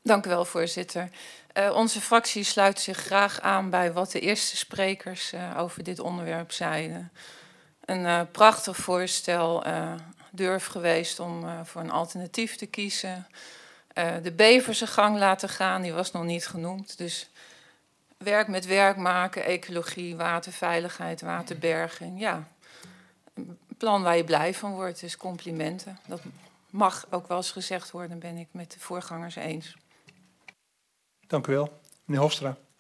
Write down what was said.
Dank u wel, voorzitter. Onze fractie sluit zich graag aan bij wat de eerste sprekers over dit onderwerp zeiden. Een prachtig voorstel, durf geweest om voor een alternatief te kiezen. De bever zijn gang laten gaan, die was nog niet genoemd. Dus werk met werk maken, ecologie, waterveiligheid, waterberging. Ja, een plan waar je blij van wordt, dus complimenten. Dat mag ook wel eens gezegd worden, ben ik met de voorgangers eens. Dank u wel. Meneer Hofstra.